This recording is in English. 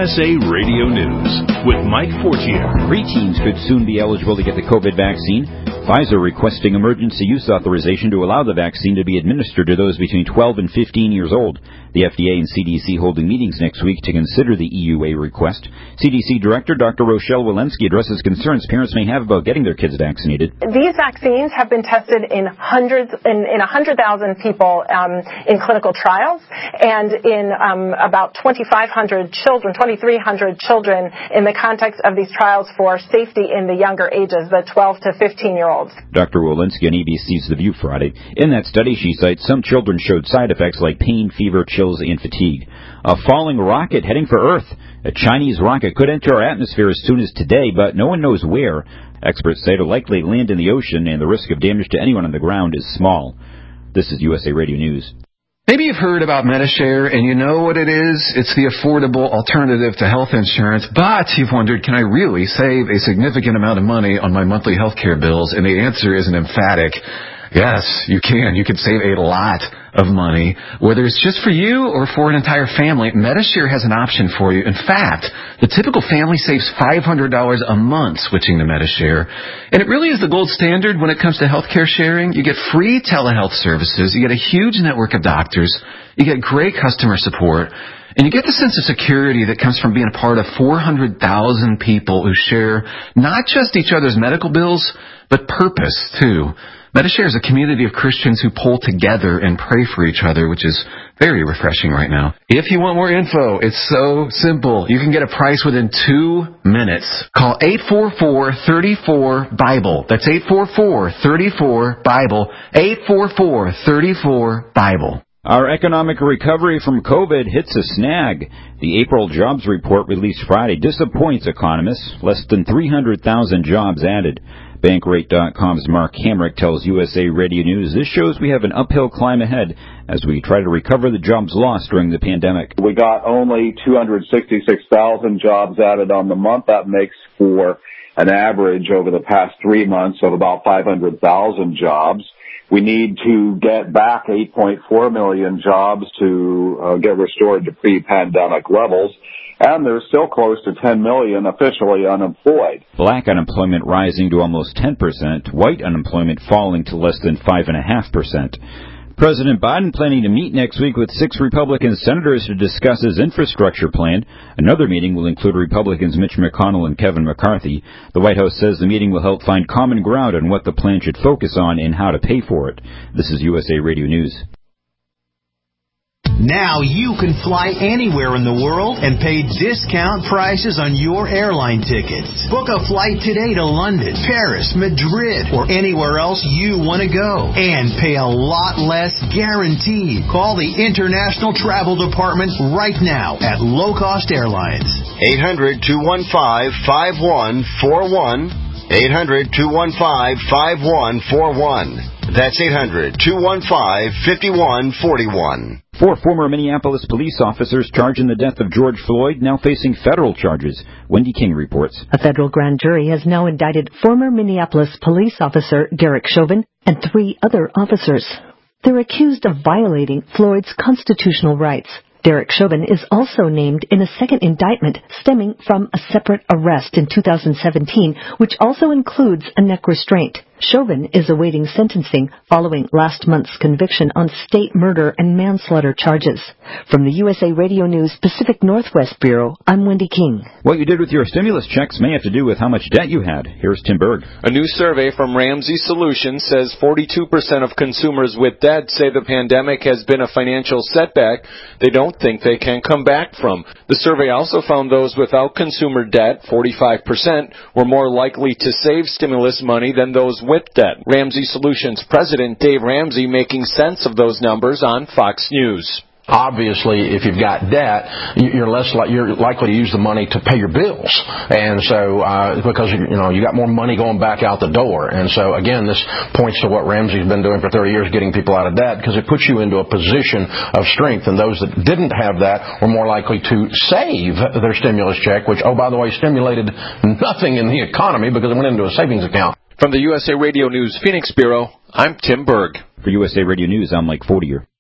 USA Radio News with Mike Fortier. Preteens could soon be eligible to get the COVID vaccine. Pfizer requesting emergency use authorization to allow the vaccine to be administered to those between 12 and 15 years old. The FDA and CDC holding meetings next week to consider the EUA request. CDC Director Dr. Rochelle Walensky addresses concerns parents may have about getting their kids vaccinated. These vaccines have been tested in 100,000 people in clinical trials and in about 2,300 children in the context of these trials for safety in the younger ages, the 12 to 15-year-olds. Dr. Walensky on ABC's The View Friday. In that study, she cites some children showed side effects like pain, fever, chills, and fatigue. A falling rocket heading for Earth. A Chinese rocket could enter our atmosphere as soon as today, but no one knows where. Experts say it'll likely land in the ocean, and the risk of damage to anyone on the ground is small. This is USA Radio News. Maybe you've heard about Medi-Share, and you know what it is. It's the affordable alternative to health insurance, but you've wondered, can I really save a significant amount of money on my monthly health care bills? And the answer is an emphatic yes, you can. You can save a lot of money, whether it's just for you or for an entire family. Medi-Share has an option for you. In fact, the typical family saves $500 a month switching to Medi-Share. And it really is the gold standard when it comes to healthcare sharing. You get free telehealth services. You get a huge network of doctors. You get great customer support. And you get the sense of security that comes from being a part of 400,000 people who share not just each other's medical bills, but purpose, too. Medi-Share is a community of Christians who pull together and pray for each other, which is very refreshing right now. If you want more info, it's so simple. You can get a price within 2 minutes. Call 844-34-BIBLE. That's 844-34-BIBLE. 844-34-BIBLE. Our economic recovery from COVID hits a snag. The April jobs report released Friday disappoints economists. Less than 300,000 jobs added. Bankrate.com's Mark Hamrick tells USA Radio News this shows we have an uphill climb ahead as we try to recover the jobs lost during the pandemic. We got only 266,000 jobs added on the month. That makes for an average over the past 3 months of about 500,000 jobs. We need to get back 8.4 million jobs to get restored to pre-pandemic levels. And there's still close to 10 million officially unemployed. Black unemployment rising to almost 10%, white unemployment falling to less than 5.5%. President Biden planning to meet next week with 6 Republican senators to discuss his infrastructure plan. Another meeting will include Republicans Mitch McConnell and Kevin McCarthy. The White House says the meeting will help find common ground on what the plan should focus on and how to pay for it. This is USA Radio News. Now you can fly anywhere in the world and pay discount prices on your airline tickets. Book a flight today to London, Paris, Madrid, or anywhere else you want to go. And pay a lot less guaranteed. Call the International Travel Department right now at Low Cost Airlines. 800-215-5141. 800-215-5141. That's 800-215-5141. 4 former Minneapolis police officers charged in the death of George Floyd now facing federal charges. Wendy King reports. A federal grand jury has now indicted former Minneapolis police officer Derek Chauvin and 3 other officers. They're accused of violating Floyd's constitutional rights. Derek Chauvin is also named in a second indictment stemming from a separate arrest in 2017, which also includes a neck restraint. Chauvin is awaiting sentencing following last month's conviction on state murder and manslaughter charges. From the USA Radio News Pacific Northwest Bureau, I'm Wendy King. What you did with your stimulus checks may have to do with how much debt you had. Here's Tim Berg. A new survey from Ramsey Solutions says 42% of consumers with debt say the pandemic has been a financial setback they don't think they can come back from. The survey also found those without consumer debt, 45%, were more likely to save stimulus money than those with debt. Ramsey Solutions President Dave Ramsey making sense of those numbers on Fox News. Obviously, if you've got debt, you're likely to use the money to pay your bills, and so because you got more money going back out the door, and so again, this points to what Ramsey's been doing for 30 years, getting people out of debt, because it puts you into a position of strength. And those that didn't have that were more likely to save their stimulus check, which, oh by the way, stimulated nothing in the economy because it went into a savings account. From the USA Radio News Phoenix Bureau, I'm Tim Berg. For USA Radio News, I'm Mike Fortier.